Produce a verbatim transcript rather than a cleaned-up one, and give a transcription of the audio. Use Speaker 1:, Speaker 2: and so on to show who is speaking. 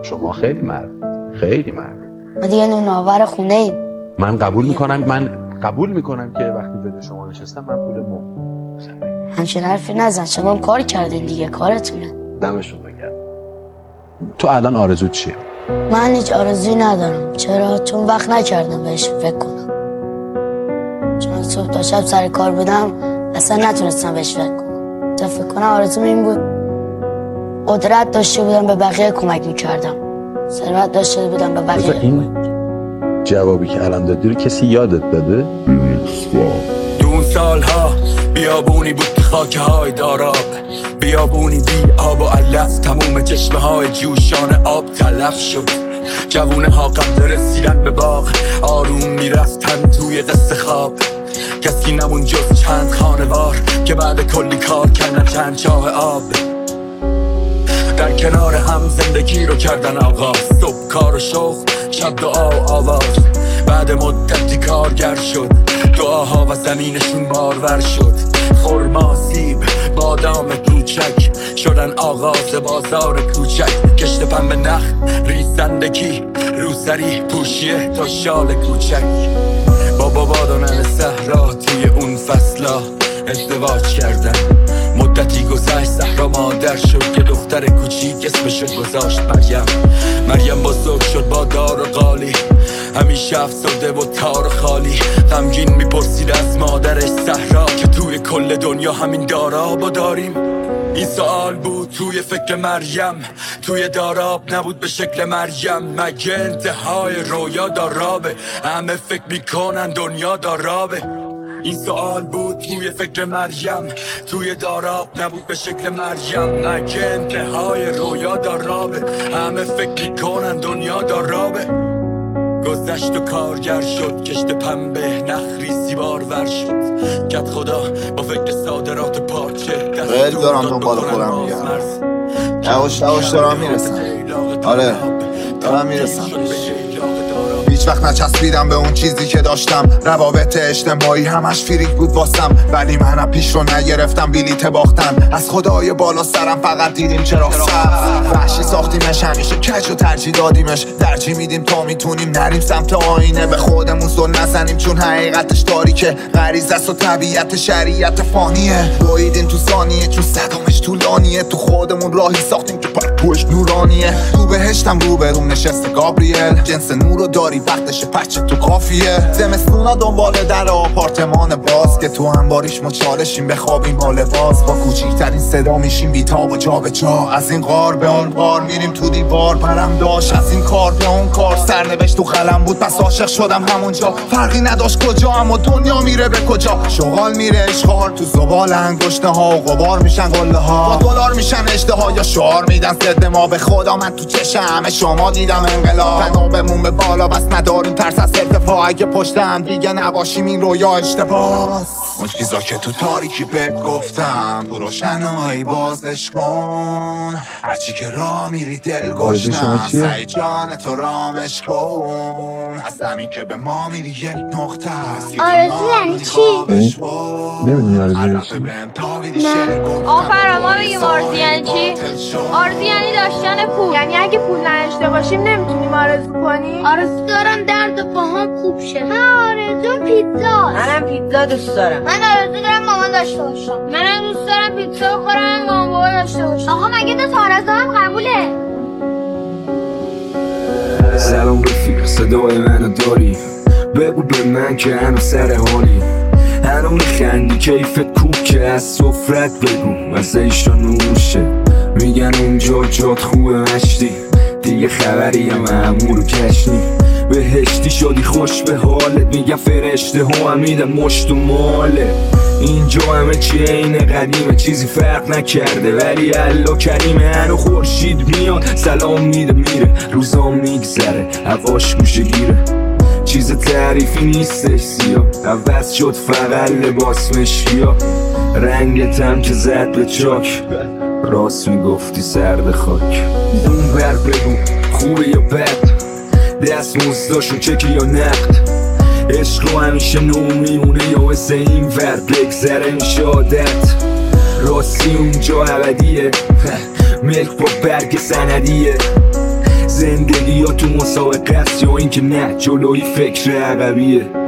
Speaker 1: شما خیلی مرد خیلی مرد
Speaker 2: ما دیگه نوناور خونه ایم.
Speaker 1: من قبول میکنم من قبول میکنم که وقتی بده شما نشستم من پول مو
Speaker 2: همچین حرفی نزن، شما هم کار کردین دیگه، کارتونه.
Speaker 1: دمشون بگم. تو الان آرزو چیه؟
Speaker 2: من هیچ آرزویی ندارم. چرا؟ چون وقت نکردم بهش فکر کنم. چون صبح تا شب سر کار بودم اصلا نتونستم بهش فکر کنم. تا فکر کنم آرزوم این بود قدرت داشته بودم به بقیه کمک میکردم، ثروت داشته بودم به بقیه.
Speaker 1: این جوابی که الان دادی رو کسی یادت داده؟
Speaker 3: دون سالها بیابونی بود خاک های داراب، بیابونی بی آب و علف، تموم چشمه های جوشان آب تلف شد. جوونه ها قبل رسیدن به باغ آروم میرفتن توی قصه خواب. کسی نمون جز چند خانوار که بعد کلی کار کردن چند چاه آب. در کنار هم زندگی رو کردن آغاز، صبح کار و شوق، شب دعا و آواز. بعد مدتی کارگر شد، دعاها و زمینشون بارور شد. خرما، سیب، بادام کوچک شدن آغاز بازار کوچک. کشت پنبه نخ، ریزندگی، روسری، پوشیه تا شال کوچک. بابا بادانن صحرا توی اون فصلا ازدواج کردن. مدتی گذشت صحرا مادر شد که دختر کوچیک اسمشو گذاشت مریم. مریم بزرگ شد با دار و قالی، همیشه افسرده و تار خالی. غمگین میپرسید از مادرش صحرا که توی کل دنیا همین دارابو داریم. این سوال بود توی فکر مریم، توی داراب نبود به شکل مریم. مگه انتهای رویا دارابه؟ همه فکر میکنن دنیا دارابه. این سوال بود توی فکر مریم، توی داراب نبود به شکل مریم. مگه انتهای رویا دارابه؟ همه فکر میکنن دنیا دارابه. گذشت و کارگر شد، کشت پنبه نخری سیبار ور شد. کت خدا با فکر صادرات پارچه
Speaker 4: خیلی دارم دنبال خودم میگم. یواش یواش دارم میرسم. آره دارم میرسم. هیچ وقت نچسبیدم به اون چیزی که داشتم. روابط اجتماعی همش فریک بود واسم، ولی منم پیش رو نگرفتم بلیت باختن. از خدای بالا سرم فقط دیدیم چرا سبز وحشی ساختیمش، همیشه کج و ترجیح دادیمش. ترجیح میدیم تا میتونیم نریم سمت آینه، به خودمون زل نزنیم چون حقیقتش تاریکه. غریزه است و طبیعت شریعت فانیه. دویدیم تو ثانیه چون صدامش طولانیه. تو خودمون راهی ساختیم که پرتوش نورانیه. تو بهشتم رو به روم نشسته گابریل، جنس نورو داری وقتش پچه تو کافیه. زمستونا دنبال در آپارتمان باز که تو انباریش ما چالشیم بخوابیم با لباس. با کوچیکترین صدا میشیم بیتاب و جا به جا. از این غار به اون غار میریم تو دیوار. برم داشت از این کار به اون کار، سرنوشت تو قلم بود پس عاشق شدم همونجا. فرقی نداشت کجا اما دنیا میره به کجا. شغال میره اشغال تو زبال انگشته ها و غبار میشن قله ها. با دلار میشن اشتها یا شعار میدن ضد ما. به خدا من تو چشم همه شما دیدم انقلاب. فنابمون به بالا بس نداریم ترس از ارتفاع. اگه پشت هم دیگه نباشیم این رویا اشتباس. اون چیزا که تو تاریکی بهت گفتم تو روشنایی بازش کن. هرچی که راه میری دل گشنم سعی جان تو رامش کن. از زمین که به ما میری یک نقطه است.
Speaker 5: آرزو یعنی چی؟
Speaker 1: نمیدونی آرزو یعنی چی؟
Speaker 5: نه آفر ما بگیم آرزو یعنی چی؟ آرزو یعنی داشتن پول. یعنی اگه پول نداشته باشیم نمیتونیم آرزو کنیم. آرزو دارم درد و پاهام خوب شه. من آرزو پیتزا.
Speaker 6: منم پیتزا دوست دارم.
Speaker 5: من آرزو دارم مامان داشته باشم. منم دوست دارم پیتزا بخورم مامان بابا داشته باشم. آقا مگه دو تا آرزو هم قبوله؟
Speaker 3: سلام رفیق، صدای منو داری؟ بگو به من که هنو سر حالی. هنو میخندی کیفت کوب که از سفرت بگو مثل ایشان نوشه. میگن اونجا جات خوبه مشتی، دیگه خبری هم امور و کشنی. بهشتی شدی خوش به حالت، میگن فرشته ها هم میدن مشت و ماله. اینجا همه چی اینه قدیمه، چیزی فرق نکرده ولی الله کریمه. هنو خورشید میاد سلام میده میره، روزام میگذره هواش گوشه گیره. چیز تعریفی نیستش سیاه، عوض شد فقط لباس مشکیا. رنگتم که زد به چاک، راست میگفتی سرد خاک. اون بر بگو خوبه یا بد، دست مزداشون چکی یا نقد. عشق و همیشه نو میمونه یا مثل این ور بگذره میشه عادت. راستی اونجا ابدیه، ملک با برگ سندیه. زندگی یا تو مسابقه است یا اینکه نه جلوی فکر عقبیه.